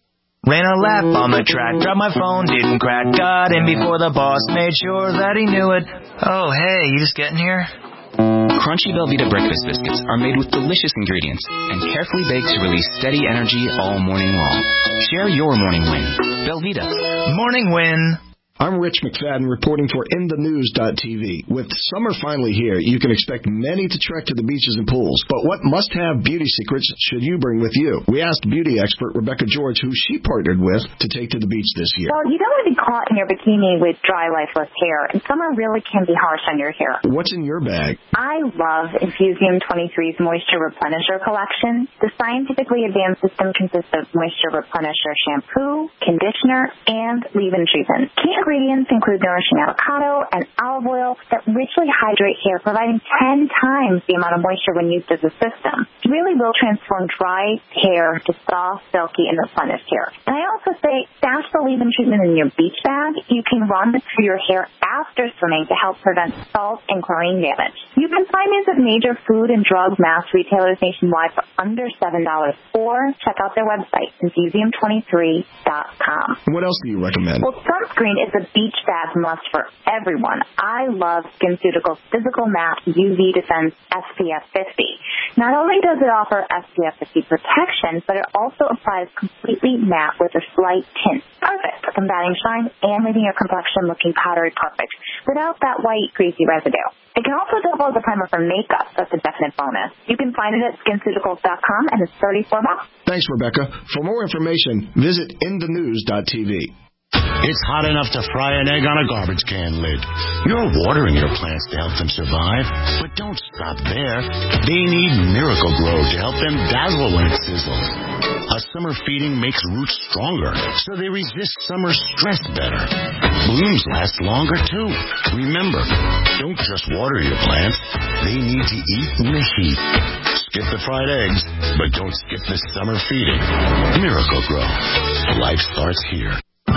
Ran a lap on the track, dropped my phone, didn't crack, got in before the boss, made sure that he knew it. Oh, hey, you just getting here? Crunchy Belvita breakfast biscuits are made with delicious ingredients and carefully baked to release steady energy all morning long. Share your morning win. Belvita. Morning win. I'm Rich McFadden reporting for In The News dot T V. With summer finally here, you can expect many to trek to the beaches and pools. But what must-have beauty secrets should you bring with you? We asked beauty expert Rebecca George, who she partnered with, to take to the beach this year. Well, you don't want to be caught in your bikini with dry, lifeless hair, and summer really can be harsh on your hair. What's in your bag? I love Infusium twenty-three's Moisture Replenisher collection. The scientifically advanced system consists of Moisture Replenisher shampoo, conditioner, and leave-in treatment. Key ingredients include nourishing avocado and olive oil that richly hydrate hair, providing ten times the amount of moisture when used as a system. It really will transform dry hair to soft, silky, and replenished hair. And I also say stash the leave-in treatment in your beach bag. You can run it through your hair after swimming to help prevent salt and chlorine damage. You can find these at major food and drug mass retailers nationwide for under seven dollars, or check out their website, Infusium twenty-three dot com. What else do you recommend? Well, sunscreen is a beach bag must for everyone. I love SkinCeuticals Physical Matte U V Defense S P F fifty. Not only does it offer S P F fifty protection, but it also applies completely matte with a slight tint. Perfect for combating shine and leaving your complexion looking powdery perfect without that white, greasy residue. It can also double as a primer for makeup. That's a definite bonus. You can find it at SkinCeuticals dot com, and it's thirty-four bucks. Thanks, Rebecca. For more information, visit In The News dot T V. It's hot enough to fry an egg on a garbage can lid. You're watering your plants to help them survive, but don't stop there. They need Miracle-Gro to help them dazzle when it sizzles. A summer feeding makes roots stronger, so they resist summer stress better. Blooms last longer, too. Remember, don't just water your plants. They need to eat in the heat. Skip the fried eggs, but don't skip the summer feeding. Miracle-Gro. Life starts here.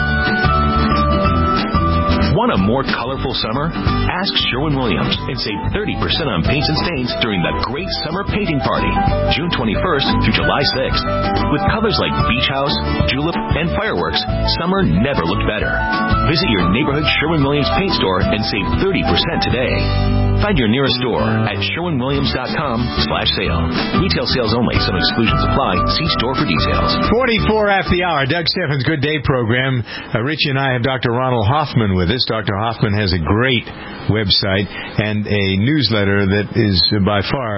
Want a more colorful summer? Ask Sherwin-Williams and save thirty percent on paints and stains during the Great Summer Painting Party, June twenty-first through July sixth. With colors like Beach House, Julep, and Fireworks, summer never looked better. Visit your neighborhood Sherwin-Williams paint store and save thirty percent today. Find your nearest store at Sherwin Williams dot com slash sale. Retail sales only. Some exclusions apply. See store for details. forty-four after the hour. Doug Steffens' Good Day program. Uh, Richie and I have Doctor Ronald Hoffman with us. Doctor Hoffman has a great website and a newsletter that is by far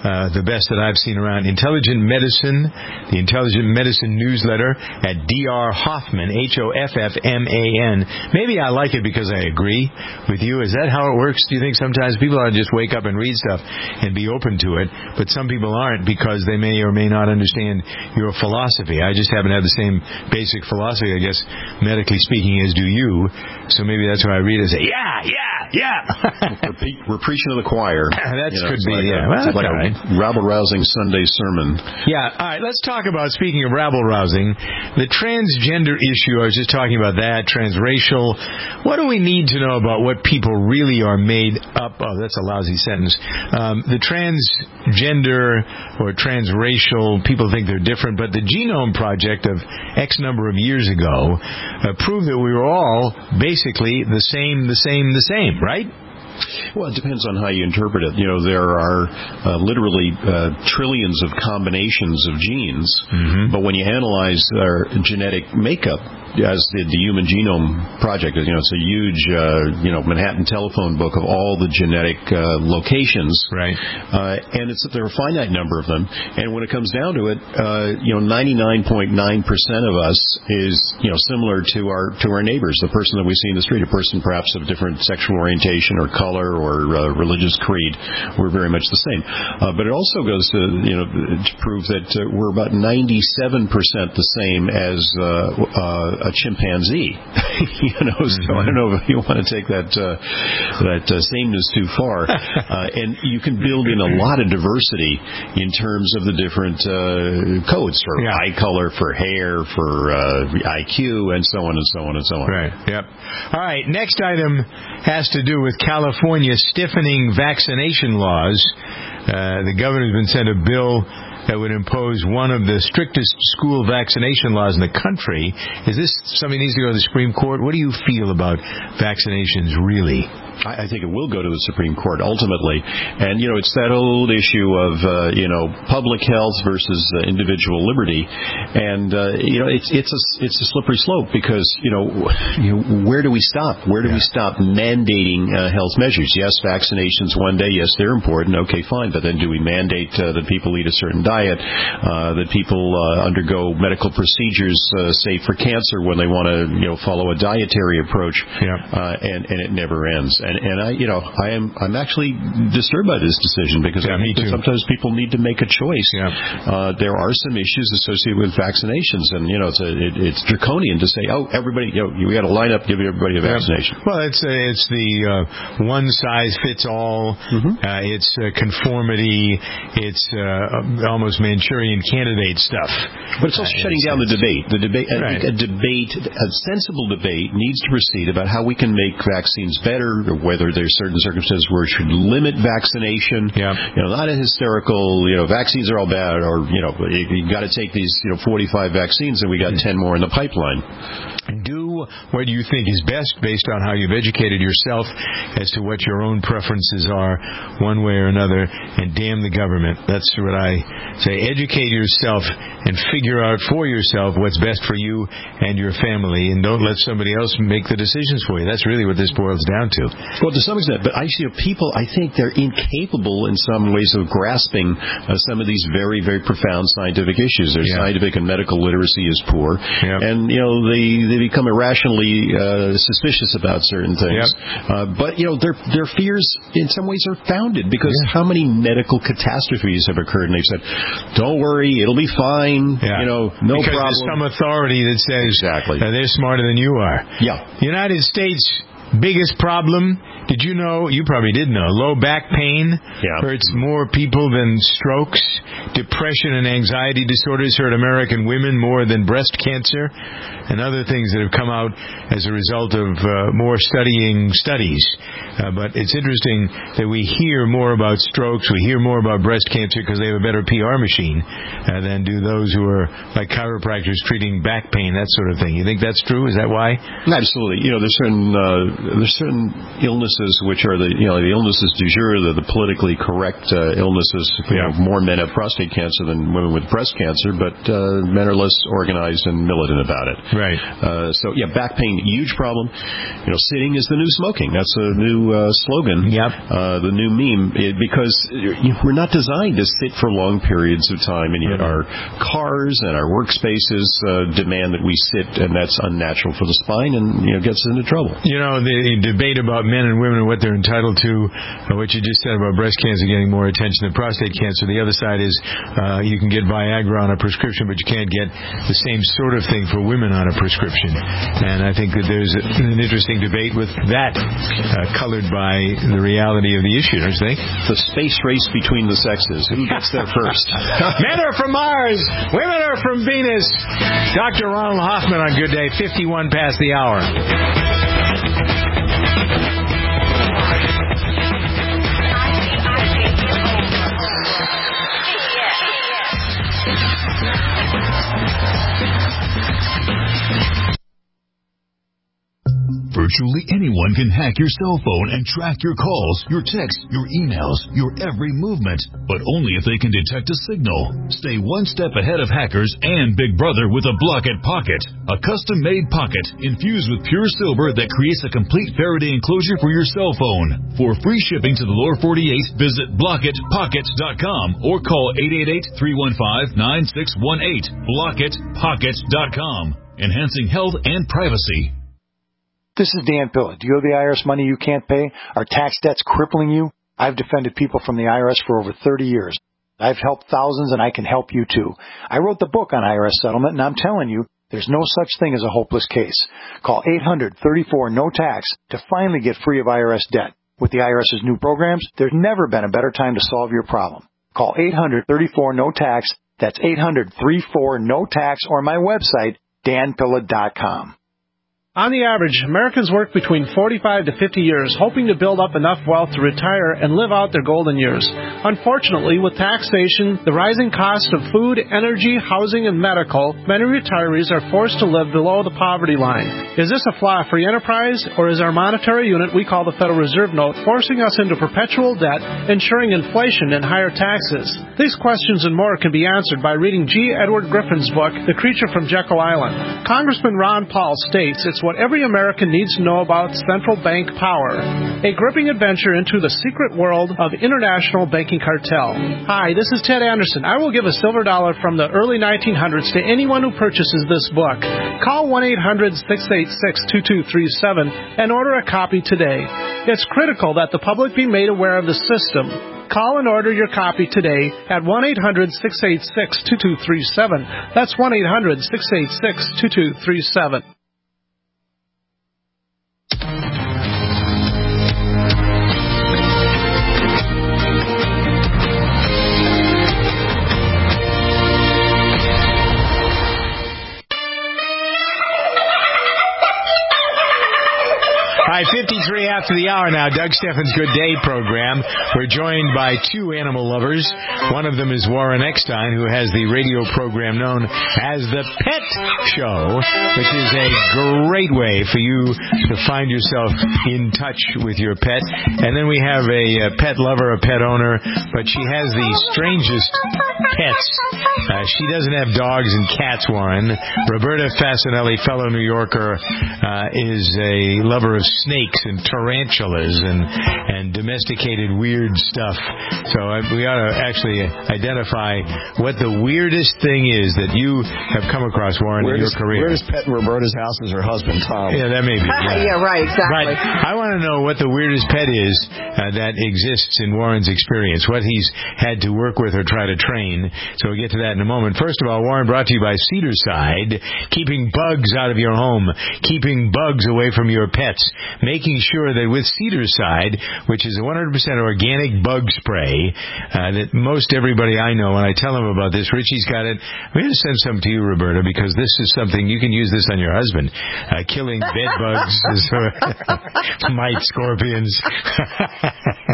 uh, the best that I've seen around. Intelligent Medicine, the Intelligent Medicine newsletter at D R Hoffman, H O F F M A N. Maybe I like it because I agree with you. Is that how it works? Do you think sometimes people ought to just wake up and read stuff and be open to it, but some people aren't because they may or may not understand your philosophy? I just happen to have the same basic philosophy, I guess, medically speaking, as do you. So maybe that's why I read it and say, yeah, yeah, yeah. We're preaching to the choir. That you know, could be, like yeah. A, Well, it's like right. a rabble-rousing Sunday sermon. Yeah, all right, let's talk about, speaking of rabble-rousing, the transgender issue. I was just talking about that, transracial. What do we need to know about what people really are made up of? That's a lousy sentence. Um, the transgender or transracial, people think they're different, but the Genome Project of X number of years ago uh, proved that we were all basically the same, the same, the same, right? Well, it depends on how you interpret it. You know, there are uh, literally uh, trillions of combinations of genes, mm-hmm. but when you analyze our genetic makeup, as did the Human Genome Project, you know, it's a huge, uh, you know, Manhattan telephone book of all the genetic uh, locations, right? Uh, and it's there are a finite number of them. And when it comes down to it, uh, you know, ninety-nine point nine percent of us is, you know, similar to our to our neighbors, the person that we see in the street, a person perhaps of different sexual orientation or color or uh, religious creed. We're very much the same. Uh, but it also goes to, you know, to prove that uh, we're about ninety-seven percent the same as uh, uh, a chimpanzee. you know, so mm-hmm. I don't know if you want to take that uh, that uh, sameness too far. uh, and you can build in a lot of diversity in terms of the different uh, codes for yeah. eye color, for hair, for uh, I Q, and so on and so on and so on. Right. Yep. All right. Next item has to do with California stiffening vaccination laws. Uh, the governor's been sent a bill that would impose one of the strictest school vaccination laws in the country. Is this something that needs to go to the Supreme Court? What do you feel about vaccinations, really? I think it will go to the Supreme Court ultimately. And, you know, it's that old issue of, uh, you know, public health versus uh, individual liberty. And, uh, you know, it's it's a, it's a slippery slope because, you know, you know where do we stop? Where do yeah. we stop mandating uh, health measures? Yes, vaccinations one day. Yes, they're important. Okay, fine. But then do we mandate uh, that people eat a certain diet, uh, that people uh, undergo medical procedures, uh, say, for cancer when they want to, you know, follow a dietary approach? Yeah. Uh, and, and it never ends. And, and I, you know, I am, I'm actually disturbed by this decision because yeah, I think that sometimes people need to make a choice. Yeah. Uh, there are some issues associated with vaccinations, and you know, it's a, it, it's draconian to say, oh, everybody, you know, we got to line up, give everybody a vaccination. Yeah. Well, it's uh, it's the uh, one size fits all. Mm-hmm. Uh, it's uh, conformity. It's uh, almost Manchurian candidate stuff. But it's also uh, shutting it's, down the debate. The debate, right. a, a debate, a sensible debate needs to proceed about how we can make vaccines better, or whether there's certain circumstances where it should limit vaccination. Yeah. You know, not a hysterical, you know, vaccines are all bad, or, you know, you, you got to take these, you know, forty-five vaccines and we got ten more in the pipeline. Do what you think is best based on how you've educated yourself as to what your own preferences are one way or another, and damn the government. That's what I say. Educate yourself and figure out for yourself what's best for you and your family, and don't let somebody else make the decisions for you. That's really what this boils down to. Well, to some extent, but I see people, I think they're incapable in some ways of grasping uh, some of these very, very profound scientific issues. Their yeah. scientific and medical literacy is poor, yep. and, you know, they, they become irrationally uh, suspicious about certain things. Yep. Uh, but, you know, their their fears in some ways are founded because yeah. how many medical catastrophes have occurred, and they've said, don't worry, it'll be fine, yeah. you know, no because problem. There's some authority that says exactly. uh, they're smarter than you are. Yeah. The United States' biggest problem, did you know, you probably did know, low back pain yeah. hurts more people than strokes. Depression and anxiety disorders hurt American women more than breast cancer, and other things that have come out as a result of uh, more studying studies. Uh, but it's interesting that we hear more about strokes, we hear more about breast cancer because they have a better P R machine uh, than do those who are like chiropractors treating back pain, that sort of thing. You think that's true? Is that why? Absolutely. You know, there's certain uh, there's certain illnesses illnesses, which are the you know the illnesses du jour, the, the politically correct uh, illnesses. You yeah. know, more men have prostate cancer than women with breast cancer, but uh, men are less organized and militant about it. Right. Uh, so yeah, back pain, huge problem. You know, sitting is the new smoking. That's a new uh, slogan. Yep. Uh, the new meme, it, because you know, we're not designed to sit for long periods of time, and yet mm-hmm. our cars and our workspaces uh, demand that we sit, and that's unnatural for the spine, and you know gets us into trouble. You know, the debate about men and women and what they're entitled to, uh, what you just said about breast cancer getting more attention than prostate cancer. The other side is uh, you can get Viagra on a prescription, but you can't get the same sort of thing for women on a prescription. And I think that there's a, an interesting debate with that, uh, colored by the reality of the issue, don't you think? The space race between the sexes. Who gets there first? Men are from Mars. Women are from Venus. Doctor Ronald Hoffman on Good Day, fifty-one past the hour. Virtually anyone can hack your cell phone and track your calls, your texts, your emails, your every movement, but only if they can detect a signal. Stay one step ahead of hackers and Big Brother with a Blockit Pocket, a custom-made pocket infused with pure silver that creates a complete Faraday enclosure for your cell phone. For free shipping to the lower forty-eight, visit blockit pocket dot com or call eight eight eight, three one five, nine six one eight. blockit pocket dot com, enhancing health and privacy. This is Dan Pilla. Do you owe the I R S money you can't pay? Are tax debts crippling you? I've defended people from the I R S for over thirty years. I've helped thousands, and I can help you too. I wrote the book on I R S settlement, and I'm telling you, there's no such thing as a hopeless case. Call eight hundred, thirty-four, no tax to finally get free of I R S debt. With the IRS's new programs, there's never been a better time to solve your problem. Call eight hundred, thirty-four, no tax. That's eight hundred, thirty-four, no tax, or my website, dan pilla dot com. On the average, Americans work between forty-five to fifty years, hoping to build up enough wealth to retire and live out their golden years. Unfortunately, with taxation, the rising cost of food, energy, housing, and medical, many retirees are forced to live below the poverty line. Is this a flaw free enterprise, or is our monetary unit we call the Federal Reserve Note forcing us into perpetual debt, ensuring inflation and higher taxes? These questions and more can be answered by reading G. Edward Griffin's book, The Creature from Jekyll Island. Congressman Ron Paul states it's what every American needs to know about central bank power. A gripping adventure into the secret world of international banking cartel. Hi, this is Ted Anderson. I will give a silver dollar from the early nineteen hundreds to anyone who purchases this book. Call one eight hundred, six eight six, two two three seven and order a copy today. It's critical that the public be made aware of the system. Call and order your copy today at one eight hundred, six eight six, two two three seven. That's one eight hundred, six eight six, two two three seven. Hi, fifty-three after the hour now. Doug Steffens' Good Day program. We're joined by two animal lovers. One of them is Warren Eckstein, who has the radio program known as The Pet Show, which is a great way for you to find yourself in touch with your pet. And then we have a, a pet lover, a pet owner, but she has the strangest pets. Uh, she doesn't have dogs and cats, Warren. Roberta Fasanelli, fellow New Yorker, uh, is a lover of snakes and tarantulas and and domesticated weird stuff. So uh, we ought to actually identify what the weirdest thing is that you have come across, Warren, weirdest, in your career. Weirdest pet in Roberta's house is her husband, Tom. Yeah, that may be. Yeah, yeah right, exactly. But I want to know what the weirdest pet is uh, that exists in Warren's experience, what he's had to work with or try to train. So we'll get to that in a moment. First of all, Warren, brought to you by Cedarside, keeping bugs out of your home, keeping bugs away from your pets, making sure that with Cedarside, which is a one hundred percent organic bug spray, uh, that most everybody I know, when I tell them about this, Richie's got it. I'm going to send some to you, Roberta, because this is something, you can use this on your husband. Uh, killing bed bugs, mites, scorpions.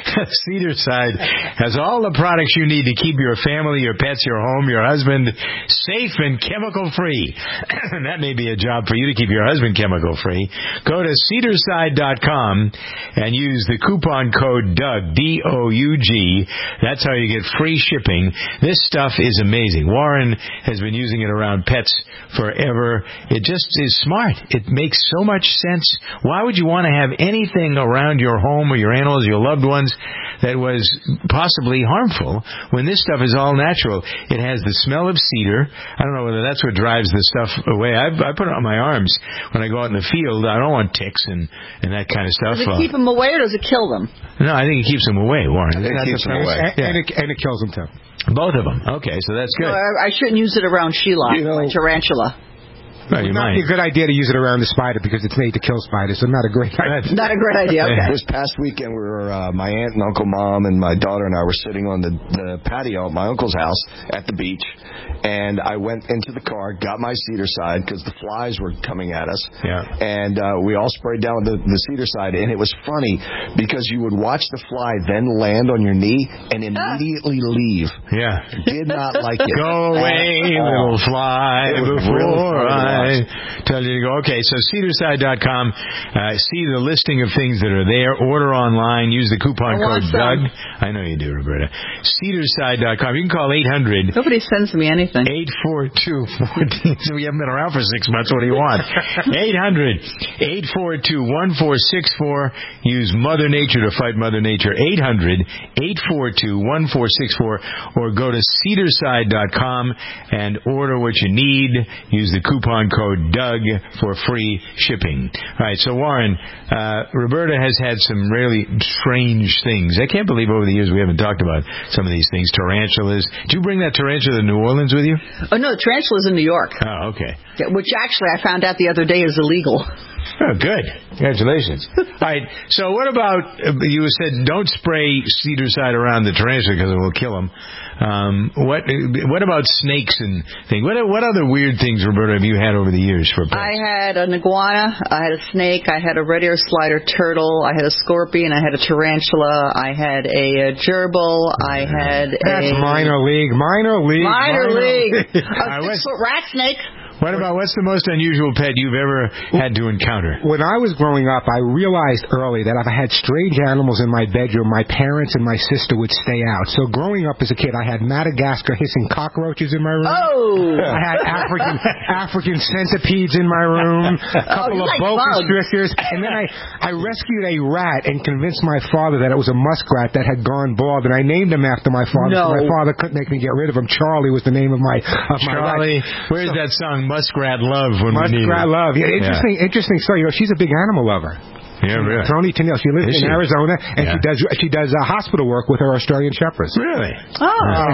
Cedarside has all the products you need to keep your family, your pets, your home, your husband safe and chemical-free. That may be a job for you to keep your husband chemical-free. Go to cedarside dot com and use the coupon code Doug, D O U G. That's how you get free shipping. This stuff is amazing. Warren has been using it around pets forever. It just is smart. It makes so much sense. Why would you want to have anything around your home or your animals, your loved ones, that was possibly harmful when this stuff is all natural? It has the smell of cedar. I don't know whether that's what drives the stuff away. I, I put it on my arms when I go out in the field. I don't want ticks and, and that kind of stuff. Does it keep them away or does it kill them? No, I think it keeps them away, Warren. It keeps them away. And, Yeah. and, it, and it kills them, too. Both of them. Okay, so that's good. So I, I shouldn't use it around Sheila, You know- my tarantula. Well, you It might might. be a good idea to use it around the spider because it's made to kill spiders, so not a great idea. Not a great idea. Okay. This past weekend, we were uh, my aunt and uncle, mom, and my daughter and I were sitting on the, the patio at my uncle's house at the beach, and I went into the car, got my Cedarside because the flies were coming at us, Yeah. and uh, we all sprayed down the, the Cedarside, and it was funny because you would watch the fly then land on your knee and immediately leave. Yeah. Did not like it. Go away, little fly, It was before really funny to I watch. tell you to go. Okay, so cedarside dot com. Uh, see the listing of things that are there. Order online. Use the coupon I want code some. Doug. I know you do, Roberta. cedarside dot com. You can call eight hundred. Nobody sends me anything. eight four two, one four So we haven't been around for six months. What do you want? eight hundred, eight four two, one four six four. Use Mother Nature to fight Mother Nature. eight hundred, eight four two, one four six four. Or go to cedarside dot com and order what you need. Use the coupon code Doug for free shipping. All right, so Warren, uh, Roberta has had some really strange things. I can't believe over the years we haven't talked about some of these things. Tarantulas. Did you bring that tarantula to New Orleans with you? Oh, no, tarantula's in New York. Oh, okay. Which actually I found out the other day is illegal. Oh, good. Congratulations. All right. So what about, uh, you said don't spray Cedarside around the tarantula because it will kill them. Um, what what about snakes and things? What what other weird things, Roberta, have you had over the years for pets? I had an iguana, I had a snake, I had a red ear slider turtle, I had a scorpion, I had a tarantula, I had a, a gerbil, I had That's a... minor league. Minor league. Minor league. I A was- six-foot rat snake. What about, what's the most unusual pet you've ever had to encounter? When I was growing up, I realized early that if I had strange animals in my bedroom, my parents and my sister would stay out. So growing up as a kid, I had Madagascar hissing cockroaches in my room. Oh! I had African African centipedes in my room, a couple you of like boa bugs. constrictors, and then I, I rescued a rat and convinced my father that it was a muskrat that had gone bald, and I named him after my father. No. So my father couldn't make me get rid of him. Charlie was the name of my of my Charlie, rat. where's that song, Muskrat Love, when we need it? Muskrat love. Yeah, interesting, Yeah. interesting story. You know, she's a big animal lover. Yeah, really. Tony Tennille. She lives Is in she? Arizona, and Yeah. she does she does uh, hospital work with her Australian shepherds. Really? Oh.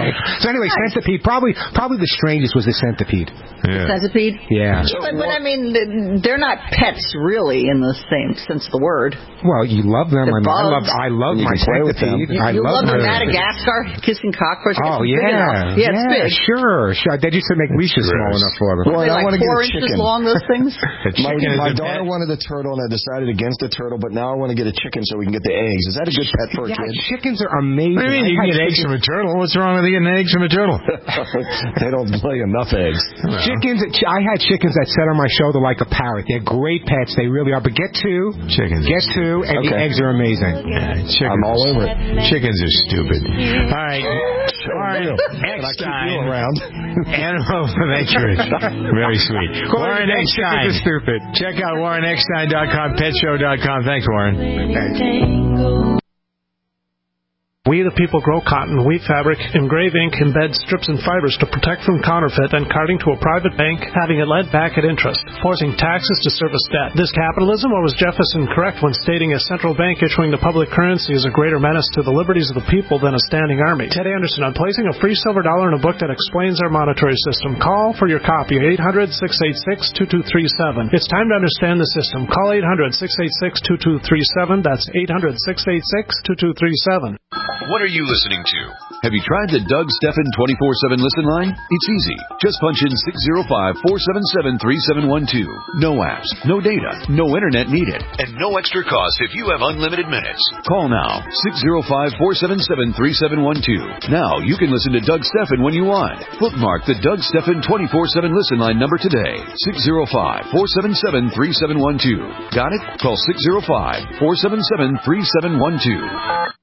So anyway, centipede. Probably probably the strangest was the centipede. Yeah. Centipede? Yeah. But, but I mean, they're not pets really in the same sense of the word. Well, you love them. They're I mean, I love bugs. I love You my can play with them. centipede. You, I you love, love the my Madagascar kissing cockroach. Oh It's big yeah, enough. Yeah, it's big. sure, sure. They used to make leashes small Gross. enough for them. Well, They're I like want to get four a inches chicken. long, those things. A My, chicken my is a daughter pet. wanted a turtle, and I decided against the turtle, but now I want to get a chicken so we can get the eggs. Is that a good pet for a Yeah, kid? chickens are amazing. What do you mean? You can I get had eggs chickens- from a turtle. What's wrong with getting eggs from a turtle? They don't lay enough eggs. Well. Chickens, I had chickens that sat on my shoulder like a parrot. They're great pets. They really are. But get two, Chickens. get two, and the Okay. eggs are amazing. Yeah, chickens. I'm all over it. Chickens are stupid. All right. Warren Can I keep you Eckstein. around? Animal Ventures. Very sweet. Warren Eckstein. Chickens are stupid. Check out warren eckstein dot com, pet show dot com. Thanks, Warren. We the people grow cotton, weave fabric, engrave ink, embed strips and fibers to protect from counterfeit and carting to a private bank, having it led back at interest, forcing taxes to service debt. This capitalism, or was Jefferson correct when stating a central bank issuing the public currency is a greater menace to the liberties of the people than a standing army? Ted Anderson on placing a free silver dollar in a book that explains our monetary system. Call for your copy, eight hundred, six eight six, two two three seven. It's time to understand the system. Call eight hundred, six eight six, two two three seven. That's eight hundred, six eight six, two two three seven. what are you listening to? Have you tried the Doug Stephan twenty-four seven listen line? It's easy. Just punch in six zero five, four seven seven, three seven one two. No apps, no data, no internet needed. And no extra cost if you have unlimited minutes. Call now, six zero five, four seven seven, three seven one two. Now you can listen to Doug Stephan when you want. Bookmark the Doug Stephan twenty-four seven listen line number today. six zero five, four seven seven, three seven one two. Got it? Call six zero five, four seven seven, three seven one two.